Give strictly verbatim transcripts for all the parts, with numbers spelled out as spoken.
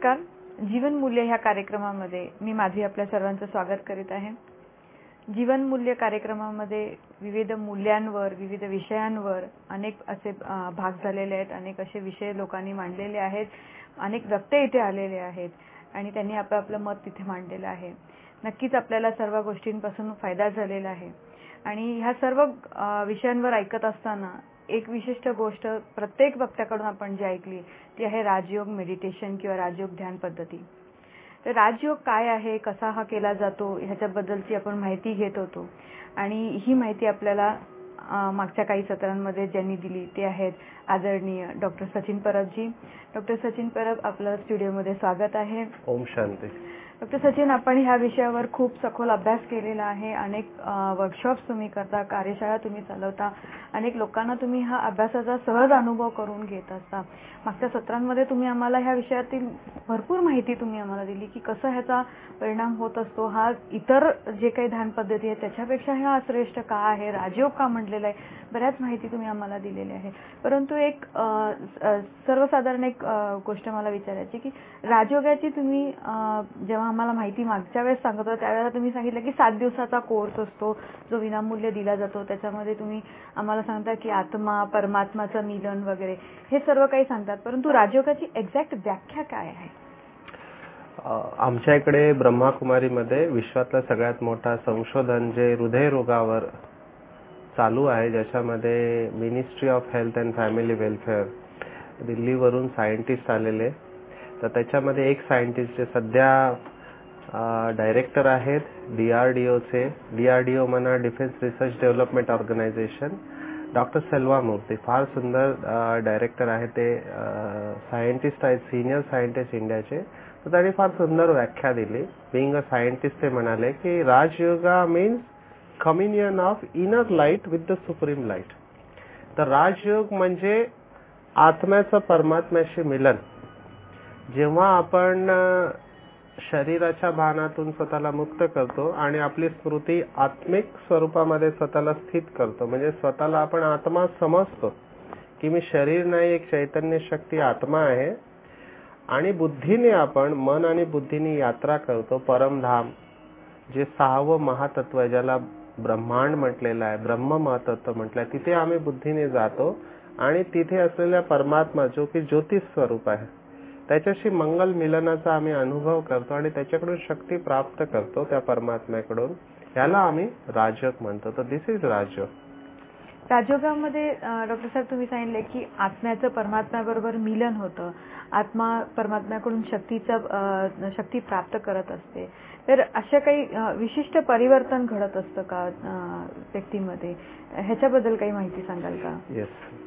नमस्कार. जीवनमूल्य ह्या कार्यक्रमामध्ये मी माझी आपल्या सर्वांचं स्वागत करीत आहे. जीवनमूल्य कार्यक्रमामध्ये विविध मूल्यांवर, विविध विषयांवर अनेक असे भाग झालेले आहेत, अनेक असे विषय लोकांनी मांडलेले आहेत, अनेक वक्ते इथे आलेले आहेत आणि त्यांनी आपापलं मत तिथे मांडलेलं आहे. नक्कीच आपल्याला सर्व गोष्टींपासून फायदा झालेला आहे आणि ह्या सर्व विषयांवर ऐकत असताना एक विशिष्ट गोष्ट प्रत्येक वक्त्याकडून आपण जी ऐकली ती आहे राजयोग मेडिटेशन किंवा राजयोग ध्यान पद्धती. तर राजयोग काय आहे, कसा हा केला जातो ह्याच्याबद्दलची आपण माहिती घेत होतो आणि ही माहिती आपल्याला मागच्या काही सत्रांमध्ये ज्यांनी दिली ते आहेत आदरणीय डॉक्टर सचिन परबजी. डॉक्टर सचिन परब, आपलं स्टुडिओमध्ये स्वागत आहे. ओम शांती. डॉक्टर सचिन, आपण ह्या विषयावर खूप सखोल अभ्यास केलेला आहे. अनेक वर्कशॉप्स तुम्ही करता, कार्यशाळा तुम्ही चालवता, अनेक लोकांना तुम्ही हा अभ्यासाचा सहज अनुभव करून घेत असता. मागच्या सत्रांमध्ये तुम्ही आम्हाला ह्या विषयातील भरपूर माहिती तुम्ही आम्हाला दिली की कसं ह्याचा परिणाम होत असतो, हा इतर जे काही ध्यान पद्धती आहे त्याच्यापेक्षा हा श्रेष्ठ का आहे, राजयोग का म्हटलेला आहे, बऱ्याच माहिती तुम्ही आम्हाला दिलेली आहे. परंतु एक सर्वसाधारण एक गोष्ट मला विचारायची की राजयोगाची तुम्ही जेव्हा आम्हाला माहिती मागच्या वेळेस सांगत होता त्यावेळेला तुम्ही सांगितलं की सात दिवसाचा कोर्स असतो जो विनामूल्य दिला जातो. त्याच्यामध्ये तुम्ही आम्हाला सांगता की आत्मा परमात्माचं मिलन वगैरे हे सर्व काही सांगतात, परंतु राजयोगाची एक्झॅक्ट व्याख्या काय आहे? आमच्या इकडे ब्रह्माकुमारीमध्ये विश्वातलं सगळ्यात मोठा संशोधन जे हृदयरोगावर चालू आहे, ज्याच्यामध्ये ministry of health and family welfare दिल्लीवरून सायंटिस्ट आलेले, तर त्याच्यामध्ये एक सायंटिस्ट जे सध्या डायरेक्टर आहेत डीआरडीओचे, डीआरडीओ म्हणा defence research development organisation, doctor Selva Murthy, फार सुंदर डायरेक्टर आहे. ते सायंटिस्ट आहेत, सिनियर सायंटिस्ट इंडियाचे. तर त्यांनी फार सुंदर व्याख्या दिली. बिंग अ सायंटिस्ट ते म्हणाले की Rajyoga means communion of inner light with the supreme light. तर राजयोग म्हणजे आत्म्याचं परमात्म्याशी मिलन. जेव्हा आपण शरीराच्या भानातून स्वतःला मुक्त करतो आणि आपली स्मृती आत्मिक स्वरूपामध्ये स्वतःला स्थित करतो, म्हणजे स्वतःला आपण आत्मा समजतो की मी शरीर नाही, एक चैतन्य शक्ती आत्मा आहे, आणि बुद्धीने आपण मन आणि बुद्धीने यात्रा करतो परमधाम, जे सहावं महातत्व आहे, ज्याला ब्रह्मांड म्हटलेलं आहे, ब्रह्म महतत्व म्हटलंय, तिथे आम्ही बुद्धीने जातो आणि तिथे असलेल्या परमात्मा जो की ज्योतिष स्वरूप आहे त्याच्याशी मंगल मिलनाचा आम्ही अनुभव करतो आणि त्याच्याकडून शक्ती प्राप्त करतो त्या परमात्म्याकडून. याला आम्ही राजयोग म्हणतो. तर दिस इज राजयोग. राजयोगामध्ये डॉक्टर साहेब तुम्ही सांगितले की आत्म्याचं परमात्म्याबरोबर मिलन होतं, आत्मा परमात्म्याकडून शक्तीचं शक्ती प्राप्त करत असते. तर अशा काही विशिष्ट परिवर्तन घडत असतं का व्यक्तीमध्ये, ह्याच्याबद्दल काही माहिती सांगाल का? येस,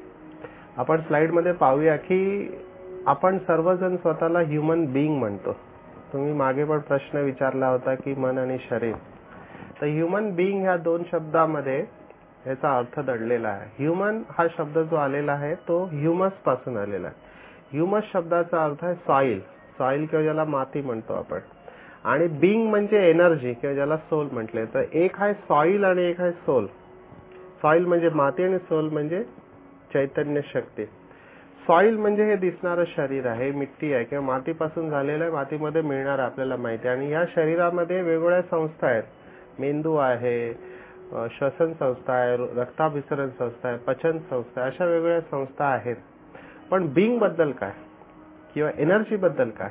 आपण स्लाइडमध्ये पाहूया की आपण सर्वजण स्वतःला ह्युमन बीइंग म्हणतो. तुम्ही मागे पण प्रश्न विचारला होता की मन आणि शरीर. तर ह्युमन बीइंग ह्या दोन शब्दामध्ये याचा अर्थ दडलेला आहे. ह्युमन हा शब्द जो आलेला आहे तो ह्युमस पासून आलेला आहे. ह्युमस शब्दाचा अर्थ आहे सॉइल, सॉइल किंवा ज्याला माती म्हणतो आपण, आणि बीइंग म्हणजे एनर्जी किंवा ज्याला सोल म्हटले. तर एक आहे सॉइल आणि एक आहे सोल. सॉइल म्हणजे माती आणि सोल म्हणजे चैतन्य शक्ती. सॉइल म्हणजे हे दिसणारं शरीर आहे, मिट्टी आहे किंवा मातीपासून झालेलं आहे, मातीमध्ये मिळणार आपल्याला माहिती आहे. आणि या शरीरामध्ये वेगवेगळ्या संस्था आहेत, मेंदू आहे, श्वसन संस्था आहे, रक्ताभिसरण संस्था आहे, पचन संस्था आहे, अशा वेगवेगळ्या संस्था आहेत. पण बीइंग बद्दल काय किंवा एनर्जी बद्दल काय?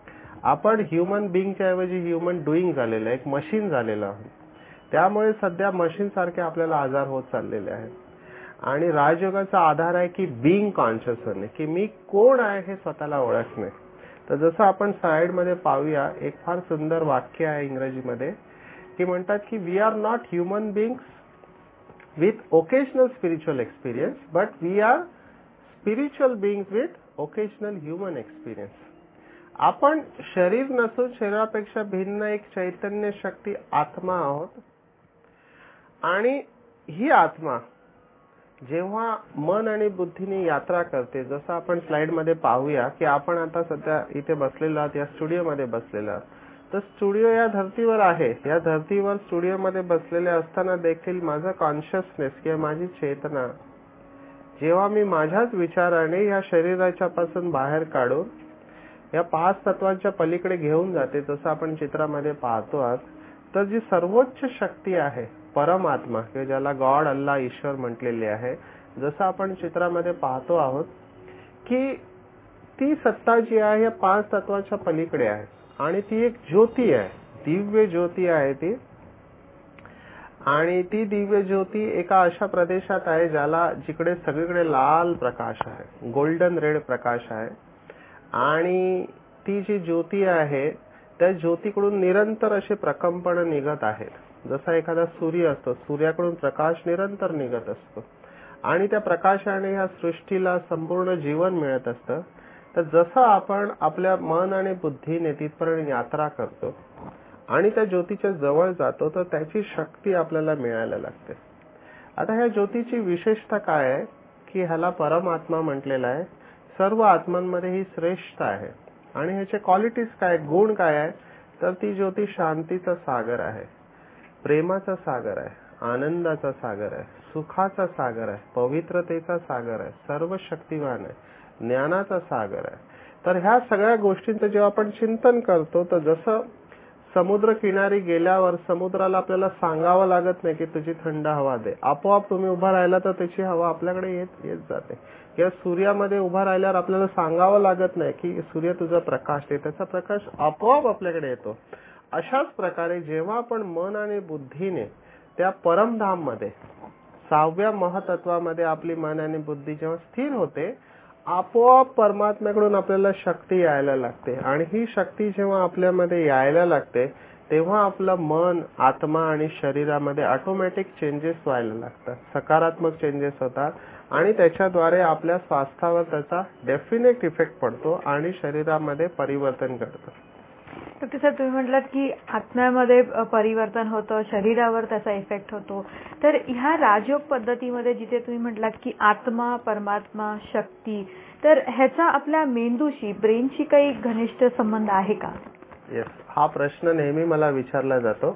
आपण ह्युमन बीइंगच्या ऐवजी ह्युमन डुईंग झालेलं आहे, एक मशीन झालेलं आहे. त्यामुळे सध्या मशीन सारखे आपल्याला आजार होत चाललेले आहेत. आणि राजयोगाचा आधार आहे की बीइंग कॉन्शियस होणे, की मी कोण आहे हे स्वतःला ओळखणे. तर जसं आपण स्लाइडमध्ये पाहूया, एक फार सुंदर वाक्य आहे इंग्रजीमध्ये की म्हणतात की we are not human beings with occasional spiritual experience, but we are spiritual beings with occasional human experience. आपण शरीर नसून शरीरापेक्षा भिन्न एक चैतन्य शक्ती आत्मा आहोत. आणि ही आत्मा जेव्हा मन आणि बुद्धीने यात्रा करते, जसं आपण स्लाइडमध्ये पाहूया की आपण आता सध्या इथे बसलेलो आहोत, या स्टुडिओमध्ये बसलेलो आहोत. तर स्टुडिओ या धर्तीवर आहे. या धर्तीवर स्टुडिओमध्ये बसलेले असताना देखील माझं कॉन्शियसनेस किंवा माझी चेतना जेव्हा मी माझ्याच विचाराने या शरीराच्या पासून बाहेर काढून या पाच तत्वांच्या पलीकडे घेऊन जाते. जसं आपण चित्रामध्ये पाहतो आहात, तर जी सर्वोच्च शक्ती आहे परमात्मा किंवा ज्याला गॉड, अल्लाह, ईश्वर म्हटलेले आहे, जसं आपण चित्रामध्ये पाहतो आहोत की ती सत्ता जी आहे या पाच तत्वाच्या पलीकडे आहे आणि ती एक ज्योती आहे, दिव्य ज्योती आहे ती. आणि ती दिव्य ज्योती एका अशा प्रदेशात आहे ज्याला जिकडे सगळीकडे लाल प्रकाश आहे, गोल्डन रेड प्रकाश आहे. आणि ती जी ज्योती आहे त्या ज्योतीकडून निरंतर असे प्रकंपन निघत आहेत. जसा एखादा सूर्य असतो, सूर्याकडून प्रकाश निरंतर निघत असतो आणि त्या प्रकाशाने ह्या सृष्टीला संपूर्ण जीवन मिळत असतं. तर जसं आपण आपल्या मन आणि बुद्धीने तिथपर्यंत यात्रा करतो आणि त्या ज्योतीच्या जवळ जातो, तर त्याची शक्ती आपल्याला मिळायला लागते. आता ह्या ज्योतीची विशेषता काय आहे की ह्याला परमात्मा म्हटलेला आहे. सर्व आत्मांमध्ये ही श्रेष्ठ आहे. आणि ह्याचे क्वालिटीज काय, गुण काय आहे, तर ती ज्योती शांतीचा सागर आहे, प्रेमाचा सागर आहे, आनंदाचा सागर आहे, सुखाचा सागर आहे, पवित्रतेचा सागर आहे, सर्व शक्तिवान आहे, ज्ञानाचा सागर आहे. तर ह्या सगळ्या गोष्टींचं जेव्हा आपण चिंतन करतो, तर जसं समुद्र किनारी गेल्यावर समुद्राला आपल्याला सांगावं लागत नाही की तुझी थंड हवा दे, आपोआप तुम्ही उभा राहिला तर त्याची हवा आपल्याकडे येत येत जाते. किंवा सूर्यामध्ये उभा राहिल्यावर आपल्याला सांगावं लागत नाही की सूर्य तुझा प्रकाश दे, त्याचा प्रकाश आपोआप आपल्याकडे येतो. अशाच प्रकारे जेव्हा आपण मन आणि बुद्धीने त्या परमधाम मध्ये, सहाव्या महतत्वामध्ये आपली मन आणि बुद्धी जेव्हा स्थिर होते, आपोआप परमात्म्याकडून आपल्याला शक्ती यायला लागते. आणि ही शक्ती जेव्हा आपल्यामध्ये यायला लागते, तेव्हा आपलं मन, आत्मा आणि शरीरामध्ये ऑटोमॅटिक चेंजेस व्हायला लागतात, सकारात्मक चेंजेस होतात आणि त्याच्याद्वारे आपल्या स्वास्थ्यावर त्याचा डेफिनेट इफेक्ट पडतो आणि शरीरामध्ये परिवर्तन घडतं. तर तसं तुम्ही म्हटलात की आत्म्यामध्ये परिवर्तन होतं, शरीरावर त्याचा इफेक्ट होतो. तर ह्या राजयोग पद्धतीमध्ये जिथे तुम्ही म्हटलात की आत्मा, परमात्मा, शक्ती, तर ह्याचा आपल्या मेंदूशी, ब्रेनशी काही घनिष्ठ संबंध आहे का? येस, हा प्रश्न नेहमी मला विचारला जातो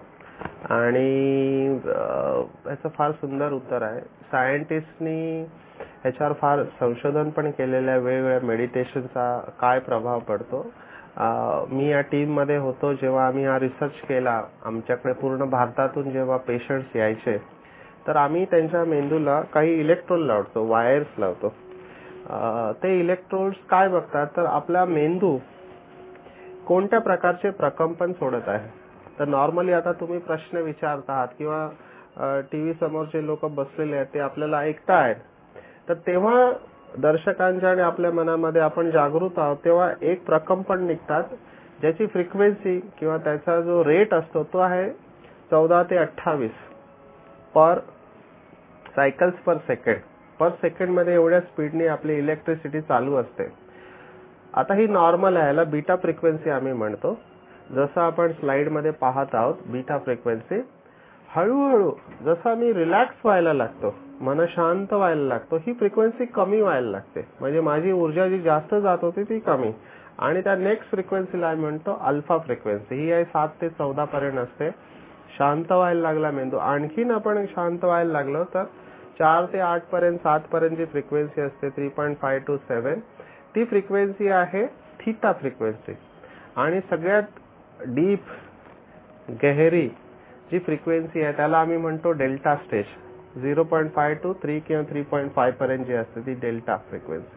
आणि याचं फार सुंदर उत्तर आहे. सायंटिस्टनी ह्याच्यावर फार संशोधन पण केलेलं आहे, वेगवेगळ्या मेडिटेशनचा काय प्रभाव पडतो. मी या टीम मध्ये होतो जेव्हा आम्ही हा रिसर्च केला. आमच्याकडे पूर्ण भारतातून जेव्हा पेशंट्स यायचे, तर आम्ही त्यांच्या मेंदूला काही इलेक्ट्रोड लावतो, वायर्स लावतो. ते इलेक्ट्रोड्स काय बघतात, तर आपला मेंदू कोणत्या प्रकारचे प्रकंपन सोडत आहे. तर नॉर्मली आता तुम्ही प्रश्न विचारत आहात किंवा टीव्ही समोरचे लोक बसलेले आहेत, ते आपल्याला ऐकतायत, तर तेव्हा दर्शकांच्या आणि आपल्या मनामध्ये आपण जागृत आहोत, तेव्हा एक प्रकंपन निघतात ज्याची फ्रिक्वेन्सी किंवा त्याचा जो रेट असतो तो आहे चौदा ते अठ्ठावीस per cycles per second. Per second मध्ये एवढ्या स्पीडने आपली इलेक्ट्रिसिटी चालू असते. आता ही नॉर्मल आहे, याला बीटा फ्रिक्वेन्सी आम्ही म्हणतो. जसं आपण स्लाइड मध्ये पाहत आहोत, बीटा फ्रिक्वेन्सी हळूहळू जसं आम्ही रिलॅक्स व्हायला लागतो, मन शांत व्हायला लागतो, ही फ्रिक्वेन्सी कमी व्हायला लागते. म्हणजे माझी ऊर्जा जी जास्त जात होती ती कमी. आणि त्या नेक्स्ट फ्रिक्वेन्सीला आम्ही म्हणतो अल्फा फ्रिक्वेन्सी. ही आहे सात ते चौदा पर्यंत असते. शांत व्हायला लागला मेंदू, आणखीन आपण शांत व्हायला लागलो तर चार ते आठ पर्यंत, सात पर्यंत जी फ्रिक्वेन्सी असते, three point five two seven, ती फ्रिक्वेन्सी आहे थीटा फ्रिक्वेन्सी. आणि सगळ्यात डीप, गहरी जी फ्रिक्वेन्सी आहे त्याला आम्ही म्हणतो delta stage. Zero point five two three किंवा थ्री पॉईंट फाय पर्यंत जी असते ती डेल्टा फ्रिक्वेन्सी.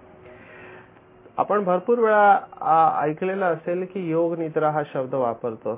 आपण भरपूर वेळा ऐकलेलं असेल की योग निद्रा हा शब्द वापरतो,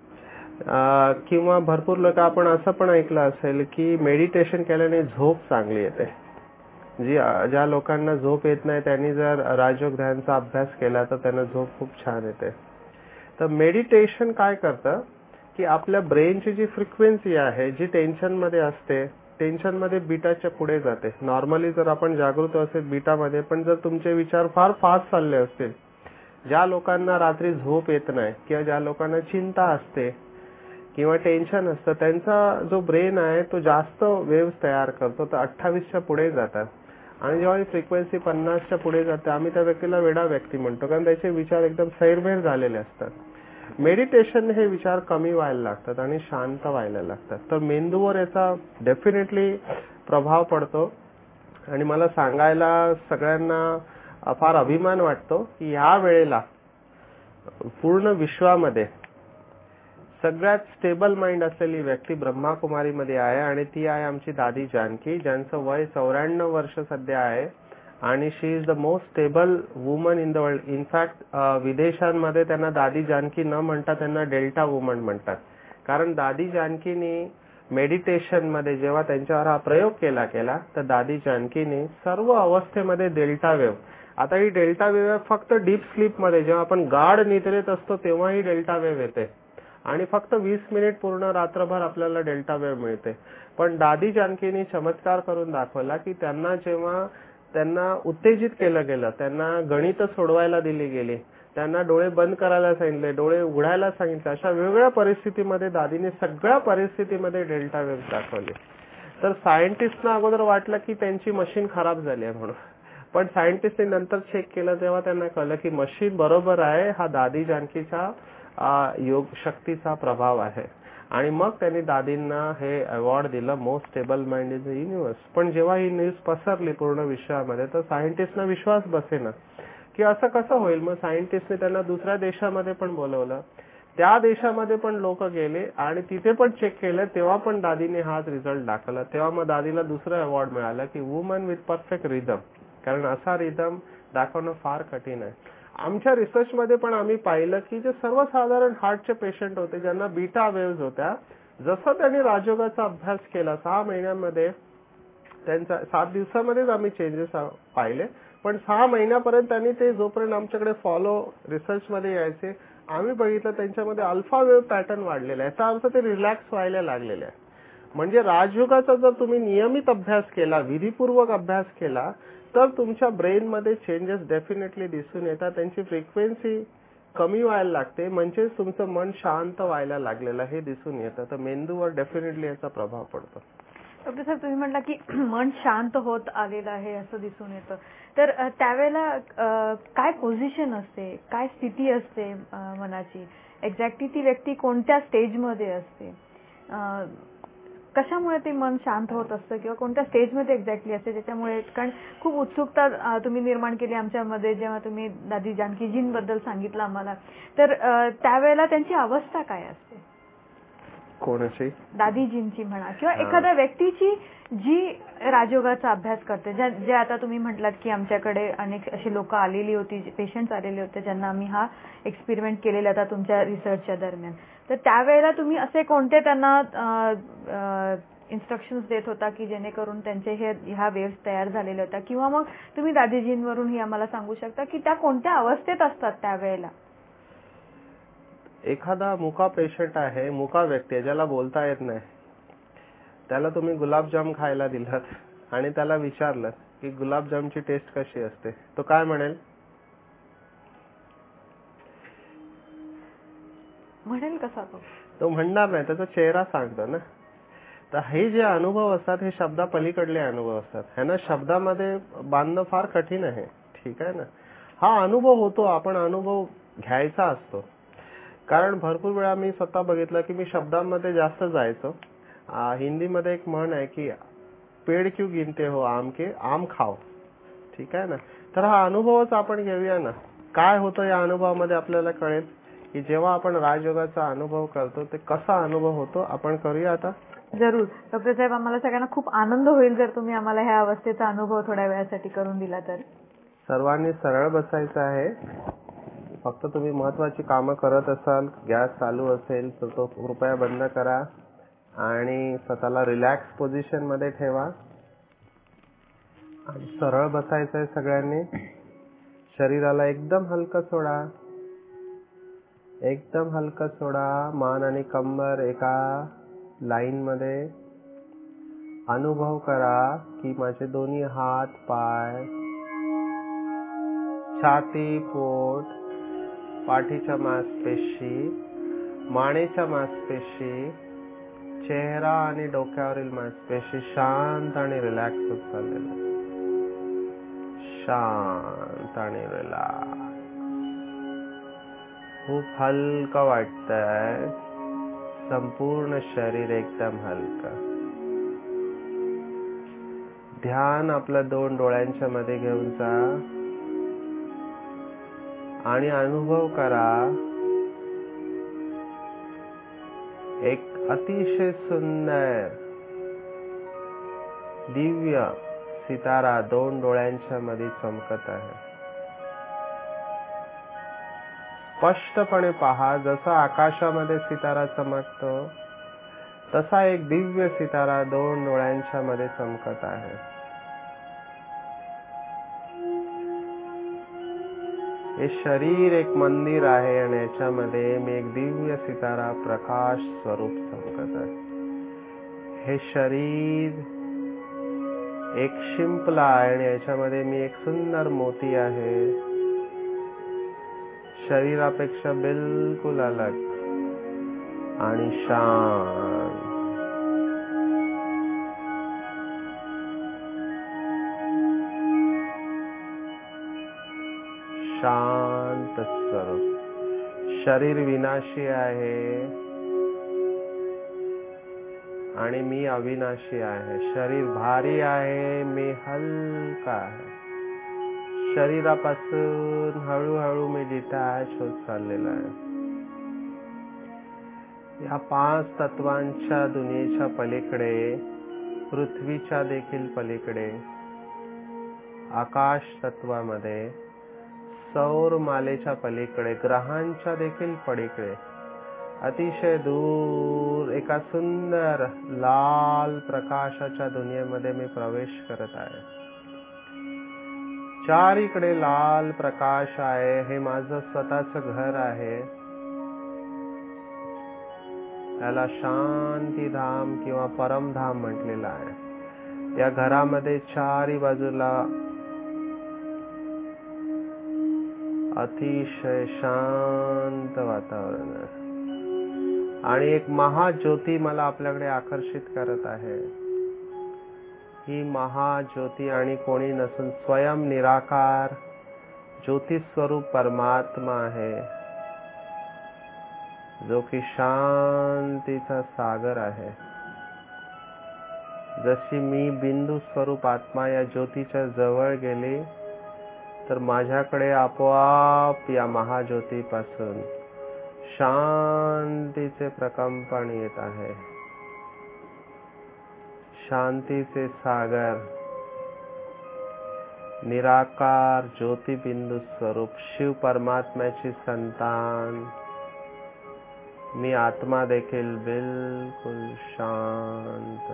किंवा भरपूर लोक आपण असं पण ऐकलं असेल की मेडिटेशन केल्याने झोप चांगली येते. जी ज्या लोकांना झोप येत नाही त्यांनी जर राजयोग ध्यानचा अभ्यास केला तर त्यांना झोप खूप छान येते. तर मेडिटेशन काय करतं की आपल्या ब्रेनची जी फ्रिक्वेन्सी आहे, जी टेन्शन मध्ये असते, टेन्शन मध्ये बीटाच्या पुढे जाते. नॉर्मली जर आपण जागृत असेल बीटामध्ये, पण जर तुमचे विचार फार फास्ट चालले असतील, ज्या लोकांना रात्री झोप येत नाही किंवा ज्या लोकांना चिंता असते किंवा टेन्शन असतं, त्यांचा जो ब्रेन आहे तो जास्त वेव्स तयार करतो, तर अठ्ठावीसच्या पुढे जातात. आणि जेव्हा ही फ्रिक्वेन्सी पन्नासच्या पुढे जाते, आम्ही त्या व्यक्तीला वेडा व्यक्ती म्हणतो, कारण त्याचे विचार एकदम सैरभैर झालेले असतात. मेडिटेशन हे विचार कमी व्हायला लागतात आणि शांत व्हायला लागतात. तर मेंदूवर याचा डेफिनेटली प्रभाव पडतो. आणि मला सांगायला सगळ्यांना फार अभिमान वाटतो की या वेळेला पूर्ण विश्वामध्ये सगळ्यात स्टेबल माइंड असलेली व्यक्ती ब्रह्माकुमारीमध्ये आहे आणि ती आहे आमची दादी जानकी, ज्यांचं वय चौऱ्याण्णव वर्ष सध्या आहे आणि she is the most stable woman in the world. In fact विदेशांमध्ये त्यांना दादी जानकी न म्हणता त्यांना डेल्टा वुमन म्हणतात, कारण दादी जानकीनी मेडिटेशन मध्ये जेव्हा त्यांच्यावर हा प्रयोग केला गेला तर दादी जानकीने सर्व अवस्थेमध्ये डेल्टा वेव्ह, आता ही डेल्टा वेव्ह फक्त डीप स्लीप मध्ये जेव्हा आपण गाढ निद्रेत असतो तेव्हा ही डेल्टा वेव्ह येते आणि फक्त वीस मिनिट पूर्ण रात्रभर आपल्याला डेल्टा वेव्ह मिळते. पण दादी जानकीने चमत्कार करून दाखवला की त्यांना जेव्हा त्यांना उत्तेजित केलं गेलं, त्यांना गणित सोडवायला दिली गेली, त्यांना डोळे बंद करायला सांगितले, डोळे उघडायला सांगितले, अशा वेगवेगळ्या परिस्थितीमध्ये दादीने सगळ्या परिस्थितीमध्ये डेल्टा वेव्ह दाखवली. तर सायंटिस्टना अगोदर वाटलं की त्यांची मशीन खराब झाली आहे म्हणून, पण सायंटिस्टने नंतर चेक केलं तेव्हा त्यांना कळलं की मशीन बरोबर आहे, हा दादी जानकीचा योग शक्तीचा प्रभाव आहे. आणि मग त्यांनी दादींना हे अवॉर्ड दिलं, most stable mind in the universe. पण जेव्हा ही न्यूज पसरली पूर्ण विश्वामध्ये तर सायंटिस्टना विश्वास बसेना की असं कसं होईल. मग सायंटिस्टने त्यांना दुसऱ्या देशामध्ये पण बोलवलं, त्या देशामध्ये पण लोक गेले आणि तिथे पण चेक केलं, तेव्हा पण दादीने हाच रिझल्ट दाखवला. तेव्हा मग दादीला दुसरं अवॉर्ड मिळालं की वुमन विथ परफेक्ट रिदम, कारण असा रिदम दाखवणं फार कठीण आहे. आमच्या रिसर्चमध्ये पण आम्ही पाहिलं की जे सर्वसाधारण हार्टचे पेशंट होते ज्यांना बीटा वेव्हज होत्या, जसं त्यांनी राजयोगाचा अभ्यास केला सहा महिन्यांमध्ये त्यांचा सात दिवसामध्येच आम्ही चेंजेस पाहिले, पण सहा महिन्यापर्यंत त्यांनी ते जोपर्यंत आमच्याकडे फॉलो रिसर्चमध्ये यायचे आम्ही बघितलं त्यांच्यामध्ये अल्फा वेव्ह पॅटर्न वाढलेला आहे. याचा अर्थ ते रिलॅक्स व्हायला लागलेले आहे. म्हणजे राजयोगाचा जर तुम्ही नियमित अभ्यास केला, विधीपूर्वक अभ्यास केला तर तुमच्या ब्रेनमध्ये चेंजेस डेफिनेटली दिसून येतात. त्यांची फ्रिक्वेन्सी कमी व्हायला लागते, म्हणजे तुमचं मन शांत व्हायला लागलेलं हे दिसून येतं. तर मेंदूवर डेफिनेटली याचा प्रभाव पडतो. डॉक्टर साहेब, तुम्ही म्हटला की मन शांत होत आलेलं आहे असं दिसून येतं, तर त्यावेळेला काय पोझिशन असते, काय स्थिती असते मनाची, एक्झॅक्टली ती व्यक्ती कोणत्या स्टेजमध्ये असते, कशामुळे ते मन शांत होत असतं किंवा कोणत्या स्टेजमध्ये एक्झॅक्टली असते त्याच्यामुळे? कारण खूप उत्सुकता तुम्ही निर्माण केली आमच्यामध्ये जेव्हा तुम्ही दादी जानकीजींबद्दल सांगितलं आम्हाला, तर त्यावेळेला त्यांची अवस्था काय असते? कोणाची? दादीजींची म्हणा किंवा एखाद्या व्यक्तीची जी राजयोगाचा अभ्यास करते, जे आता तुम्ही म्हटलात की आमच्याकडे अनेक अशी लोक आलेली होती, पेशंट्स आलेले होते ज्यांना आम्ही हा एक्सपेरिमेंट केलेला होता तुमच्या रिसर्चच्या दरम्यान, तर त्यावेळेला तुम्ही असे कोणते त्यांना इन्स्ट्रक्शन्स देत होता की जेणेकरून त्यांचे हे ह्या वेव्स तयार झालेल्या होत्या, किंवा मग तुम्ही दादीजींवरूनही आम्हाला सांगू शकता की त्या कोणत्या अवस्थेत असतात त्यावेळेला? एखादा मुका पेशंट आहे, मुका व्यक्ती आहे, ज्याला बोलता येत नाही, त्याला तुम्ही गुलाबजाम खायला दिलात आणि त्याला विचारलं की गुलाबजामची टेस्ट कशी असते, तो काय म्हणेल? म्हणेल कसा तो? तो म्हणणार नाही, त्याचा चेहरा सांगतो ना. तर हे जे अनुभव असतात हे शब्दा पलीकडले अनुभव असतात, है ना. शब्दामध्ये बांधणं फार कठीण आहे, ठीक आहे ना. हा अनुभव होतो, आपण अनुभव घ्यायचा असतो. कारण भरपूर वेळा मी स्वतः बघितलं की मी शब्दांमध्ये जास्त जायचो. हिंदीमध्ये एक म्हण आहे की पेड़ क्यों गिनते हो आम के, आम खाओ, ठीक आहे ना. तर हा अनुभवच आपण घेऊया ना. काय होतं या अनुभवामध्ये आपल्याला कळेल की जेव्हा आपण राजयोगाचा अनुभव करतो ते कसा अनुभव होतो. आपण करूया आता. जरूर डॉक्टर साहेब, आम्हाला सगळ्यांना खूप आनंद होईल जर तुम्ही आम्हाला ह्या अवस्थेचा अनुभव थोड्या वेळासाठी करून दिला तर. सर्वांनी सरळ बसायचं आहे. फक्त तुम्ही महत्वाची कामं करत असाल, गॅस चालू असेल तर तो कृपया बंद करा आणि स्वतःला रिलॅक्स पोझिशन मध्ये ठेवा. सरळ बसायचं आहे सगळ्यांनी. शरीराला एकदम हलकं सोडा, एकदम हलकं सोडा. मान आणि कंबर एका लाईन मध्ये. अनुभव करा की माझे दोन्ही हात, पाय, छाती, पोट, पाठीच्या मांसपेशी, मानेच्या मांसपेशी, चेहरा आणि डोक्यावरील मांसपेशी शांत आणि रिलॅक्स होत चाललेल्या. शांत आणि रिलॅक्स. खूप हलकं वाटतंय. संपूर्ण शरीर एकदम हलकं. ध्यान आपल्या दोन डोळ्यांच्या मध्ये घेऊन जा आणि अनुभव करा एक अतिशय सुंदर दिव्य सितारा दोन डोळ्यांच्या मध्ये चमकत आहे. स्पष्टपणे पहा, जसा आकाशामध्ये सितारा चमकतो तसा एक दिव्य सितारा दोन डोळ्यांच्या मध्ये चमकत आहे. हे शरीर एक मंदिर आहे आणि याच्यामध्ये मी एक दिव्य सितारा प्रकाश स्वरूप चमकत आहे. हे शरीर एक शिंपला आहे आणि याच्यामध्ये मी एक सुंदर मोती आहे. शरीरापेक्षा बिलकुल अलग आणि शांत. शांत स्वरूप. शरीर विनाशी आहे आणि मी अविनाशी आहे. शरीर भारी आहे, मी हलका आहे. शरीरापासून हळूहळू मी डिटॅच होत चाललेला आहे. या पाच तत्वांच्या दुनियेच्या पलीकडे, पृथ्वीच्या देखील पलीकडे, आकाश तत्वामध्ये, सौर मालेच्या पलीकडे, ग्रहांच्या देखील पलीकडे, अतिशय दूर एका सुंदर लाल प्रकाशाच्या दुनियेमध्ये मी प्रवेश करत आहे. चारीकडे लाल प्रकाश आहे. हे माझं स्वतःचं घर आहे. याला शांतीधाम किंवा परमधाम म्हटलेलं आहे. या घरामध्ये चारी बाजूला अतिशय शांत वातावरण आहे आणि एक महाज्योती मला आपल्याकडे आकर्षित करत आहे. ही महाज्योती आणि कोणी नसून स्वयं निराकार ज्योती स्वरूप परमात्मा आहे, जो की शांतीचा सागर आहे. जशी मी बिंदू स्वरूप आत्मा या ज्योतीच्या जवळ गेली तर माझ्याकडे आपोआप या महाज्योतीपासून शांतीचे प्रकंपन येत आहे. शांतीचे सागर, निराकार ज्योतिबिंदू स्वरूप शिव परमात्म्याची संतान मी आत्मा देखील बिलकुल शांत.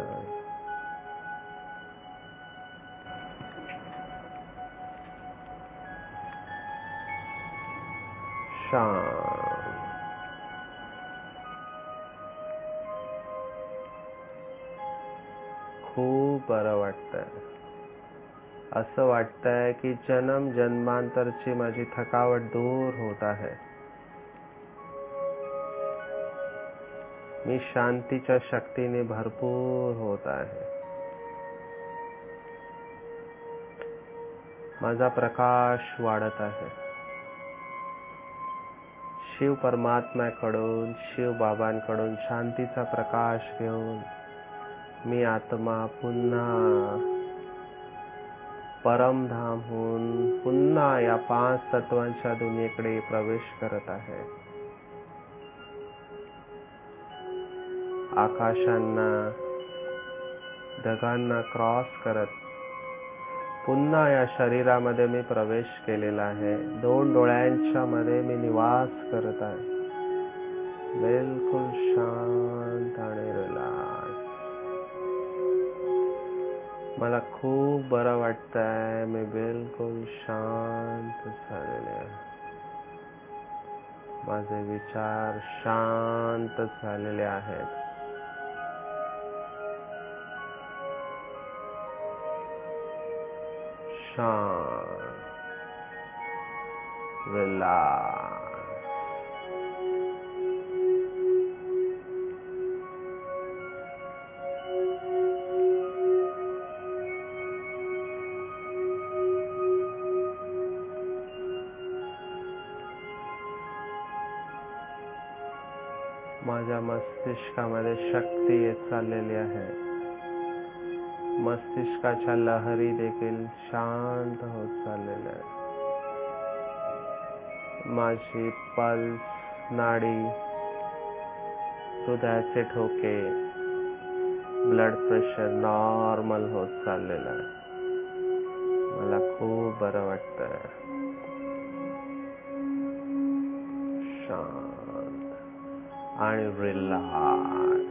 शांत. खूप बरं वाटतंय. असं वाटतंय की जन्म जन्मांतरची माझी थकावट दूर होत आहे. मी शांतीच्या शक्तीने भरपूर होत आहे. माझा प्रकाश वाढत आहे. शिव परमात्म्याकडून, शिव बाबांकडून शांतीचा प्रकाश घेऊन मी आत्मा पुन्हा परमधाम होऊन पुन्हा या पाच तत्वांच्या दुनियेकडे प्रवेश करत आहे. आकाशांना, ढगांना क्रॉस करत पुन्हा या शरीरामध्ये मी प्रवेश केलेला आहे. दोन डोळ्यांच्या मध्ये मी निवास करत आहे. बिलकुल शांत आणि रिलॅक्स. मला खूप बरं वाटतंय. मी बिलकुल शांत झालेले आहे. माझे विचार शांत झालेले आहेत. शांत, रिलॅक्स. माझ्या मस्तिष्कामध्ये शक्ती येत चाललेली आहे. मस्तिष्काच्या लहरी देखील शांत होत चाललेल्या आहेत. माझी पल्स, नाडी, हृदयाचे ठोके, ब्लड प्रेशर नॉर्मल होत चाललेलं आहे. मला खूप बरं वाटतंय. शांत आणि रिलॅक्स.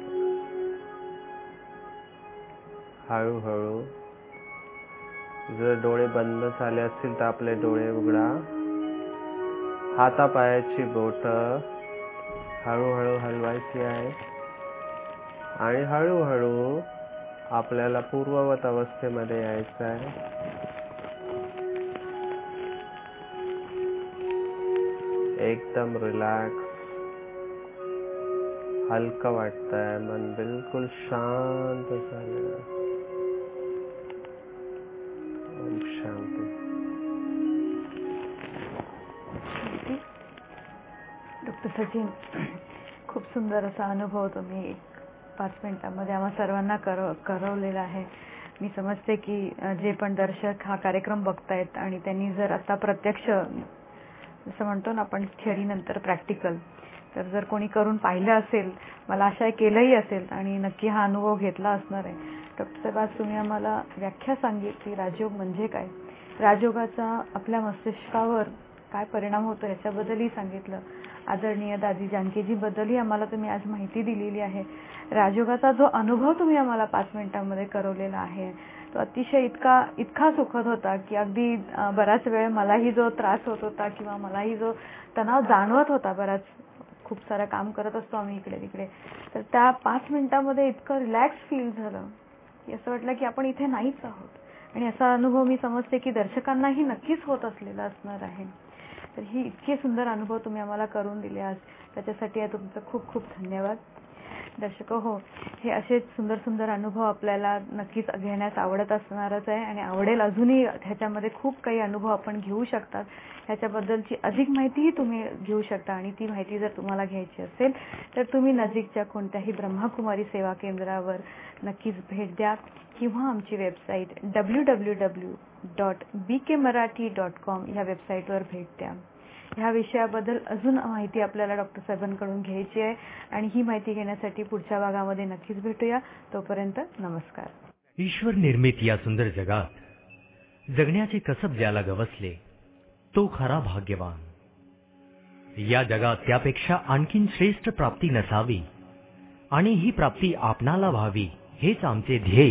हळूहळू जर डोळे बंद झाले असतील तर आपले डोळे उघडा. हातापायाची बोट हळूहळू हलवायची आहे आणि हळूहळू आपल्याला पूर्ववत अवस्थेमध्ये यायचं आहे. एकदम रिलॅक्स, हलकं वाटतंय. मन बिलकुल शांत झालं. ओम शांती. डॉक्टर सचिन, खूप सुंदर असा अनुभव तुम्ही पाच मिनिटांमध्ये आम्हा सर्वांना करव करवलेला आहे. मी समजते की जे पण दर्शक हा कार्यक्रम बघतायत आणि त्यांनी जर आता प्रत्यक्ष, जसं म्हणतो ना आपण थिअरी नंतर प्रॅक्टिकल, तर जर कोणी करून पाहिलं असेल, मला आशा आहे केलंही असेल आणि नक्की हा अनुभव घेतला असणार आहे. डॉक्टर साहेब, आज तुम्ही आम्हाला व्याख्या सांगितली राजयोग म्हणजे काय, राजयोगाचा आपल्या मस्तिष्कावर काय परिणाम होतो याच्याबद्दलही सांगितलं. आदरणीय दादी जानकीजी बद्दलही आम्हाला तुम्ही आज माहिती दिलेली आहे. राजयोगाचा जो अनुभव तुम्ही आम्हाला पाच मिनिटांमध्ये करवलेला आहे तो अतिशय इतका इतका सुखद होता की अगदी बराच वेळ मलाही जो त्रास होत होता किंवा मलाही जो तणाव जाणवत होता, बराच खूप सारं काम करत असतो आम्ही इकडे तिकडे, तर त्या पाच मिनिटांमध्ये इतकं रिलॅक्स फील झालं की असं वाटलं की आपण इथे नाहीच आहोत. आणि असा अनुभव मी समजते की दर्शकांनाही नक्कीच होत असलेला असणार आहे. तर ही इतके सुंदर अनुभव तुम्ही आम्हाला करून दिले आज, त्याच्यासाठी तुमचं खूप खूप धन्यवाद. दर्शक हो, हे असेच सुंदर सुंदर अनुभव आपल्याला नक्कीच घेण्यास आवडत असणारच आहे आणि आवडेल. अजूनही ह्याच्यामध्ये खूप काही अनुभव आपण घेऊ शकतात. ह्याच्याबद्दलची अधिक माहितीही तुम्ही घेऊ शकता आणि ती माहिती जर तुम्हाला घ्यायची असेल तर तुम्ही नजीकच्या कोणत्याही ब्रह्माकुमारी सेवा केंद्रावर नक्कीच भेट द्या किंवा आमची website W W W dot B K Marathi dot com ह्या वेबसाईटवर भेट द्या. ह्या विषयाबद्दल अजून माहिती आपल्याला डॉक्टर साहेबांकडून घ्यायची आहे आणि ही माहिती घेण्यासाठी पुढच्या भागामध्ये नक्कीच भेटूया. तोपर्यंत नमस्कार. ईश्वर निर्मित या सुंदर जगात जगण्याचे कसब ज्याला गवसले तो खरा भाग्यवान. या जगात त्यापेक्षा आणखीन श्रेष्ठ प्राप्ती नसावी आणि ही प्राप्ती आपणाला व्हावी हेच आमचे ध्येय.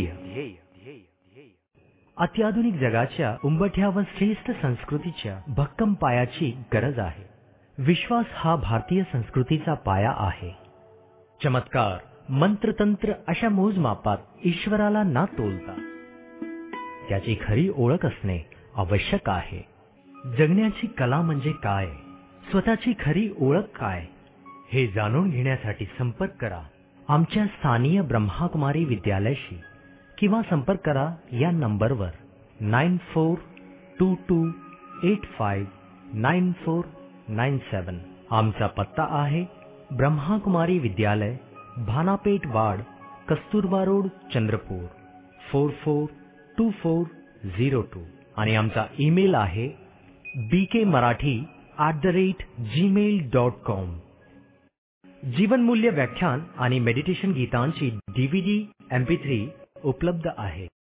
अत्याधुनिक जगाच्या उंबठ्या व श्रेष्ठ संस्कृतीच्या भक्कम पायाची गरज आहे. विश्वास हा भारतीय संस्कृतीचा पाया आहे. चमत्कार, मंत्रतंत्र अशा मोजमापात ईश्वराला ना तोलता त्याची खरी ओळख असणे आवश्यक आहे. जगण्याची कला म्हणजे काय, स्वतःची खरी ओळख काय, हे जाणून घेण्यासाठी संपर्क करा आमच्या स्थानीय ब्रह्माकुमारी विद्यालयाशी किंवा संपर्क करा या नंबरवर nine four two two eight five nine four nine seven. आमचा पत्ता आहे Brahmakumari Vidyalaya, Bhanapeth ward, Kasturba road, Chandrapur four four two four zero two आणि आमचा ईमेल आहे B K Marathi at the rate Gmail dot com. जीवनमूल्य व्याख्यान आणि मेडिटेशन गीतांची डीव्हीडी एम पी थ्री उपलब्ध आहे.